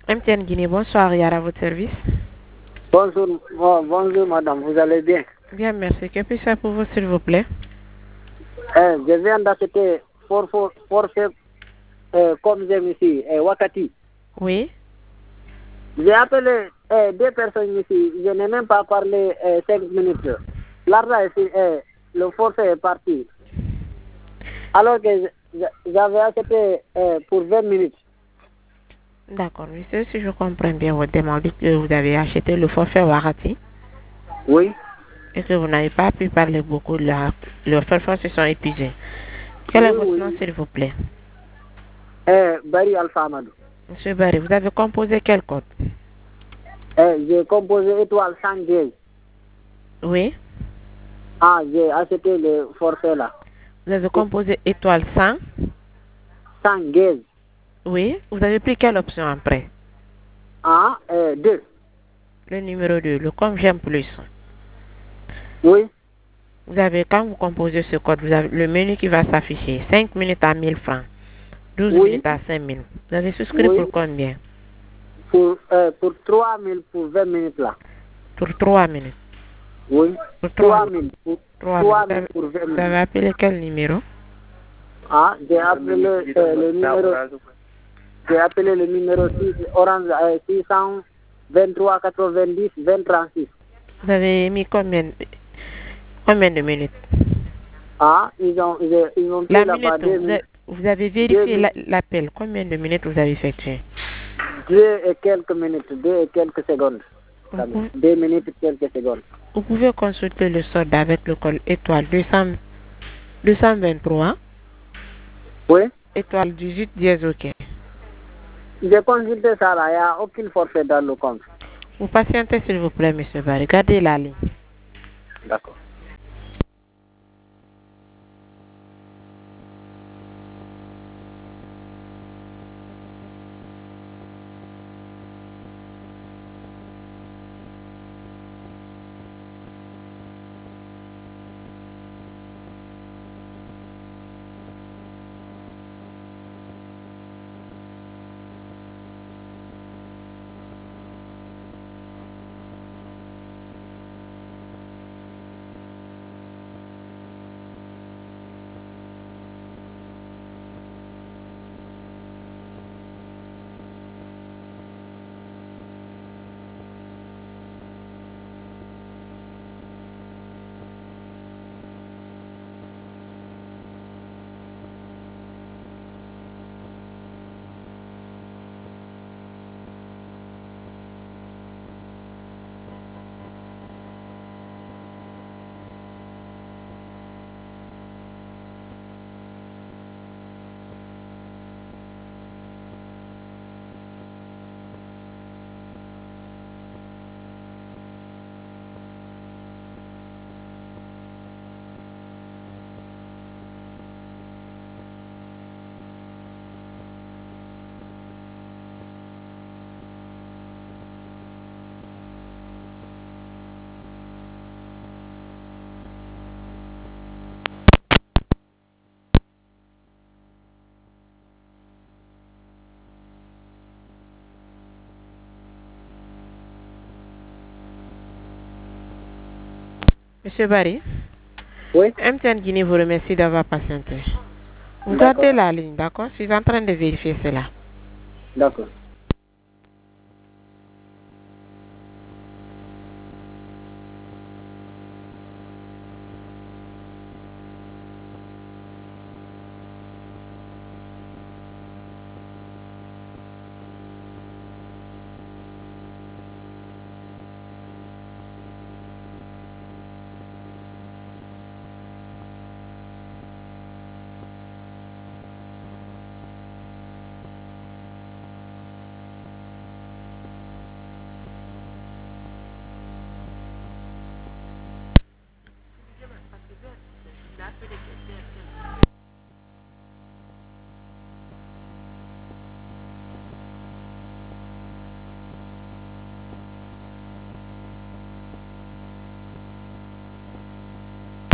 MTN Guinée, bonsoir, Yara, à votre service. Bonjour, bonjour madame, vous allez bien? Bien, merci. Que puis-je faire pour vous, s'il vous plaît? Je viens d'acheter forfait comme j'aime ici, Wakati. Oui. J'ai appelé deux personnes ici, je n'ai même pas parlé 5 minutes. L'argent le forfait est parti. Alors que j'avais acheté pour 20 minutes. D'accord, monsieur, si je comprends bien votre demande, que vous avez acheté le forfait Warati Oui. et que vous n'avez pas pu parler beaucoup, leurs forfaits se sont épuisés. Quel est Oui, votre nom, oui. s'il vous plaît? Barry Alpha Amadou. Monsieur Barry, vous avez composé quel code? J'ai composé étoile 110. Oui. Ah, j'ai acheté le forfait là. Vous avez composé étoile 100? 110. Oui. Vous avez pris quelle option après? Ah, 2. Le numéro 2, le comme j'aime plus. Oui. Vous avez, quand vous composez ce code, vous avez le menu qui va s'afficher. 5 minutes à 1000 francs. 12 Oui. minutes à 5000. Vous avez souscrit Oui. pour combien? Pour 3000 pour 20 minutes là. Pour 3 minutes. Oui. Pour 3 minutes. 3000 pour 3 minutes. 3000 pour 20 Vous avez minutes. appelé quel numéro? Ah, j'ai appelé le numéro. J'ai appelé le numéro 6 Orange 623 90 20 36. Vous avez mis combien de minutes? Ah, ils ont La pris là-bas minute, 2 minutes. vous avez 2 vérifié minutes. l'appel. Combien de minutes vous avez effectué? 2 et quelques minutes. 2 et quelques secondes. Vous pouvez, 2 minutes et quelques secondes. vous pouvez consulter le solde avec le code étoile 223, Oui. étoile 18 dièse OK. J'ai consulté ça là, il n'y a aucune forfait dans le compte. Vous patientez s'il vous plaît, monsieur Barry. Gardez la ligne. D'accord. Monsieur Barry, Oui. MTN Guinée vous remercie d'avoir patienté. Vous D'accord. gardez la ligne, d'accord? Je suis en train de vérifier cela. D'accord.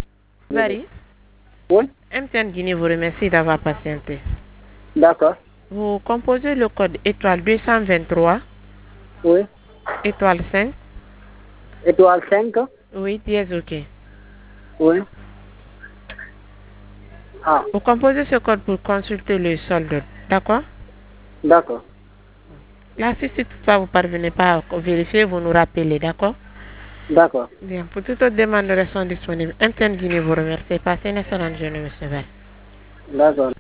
Barry, Oui. MTN Guinée vous remercie d'avoir patienté. D'accord. Vous composez le code étoile 223, Oui. étoile 5, Étoile 5. oui, dièse OK. Oui. Ah, Vous composez ce code pour consulter le solde, d'accord? d'accord. Là, si toutefois vous ne parvenez pas à vérifier, vous nous rappelez, d'accord? D'accord. Bien, pour toute autre demande, nous restons disponibles. Interne Guinée vous remercie. Passez une excellente journée, monsieur Val. D'accord.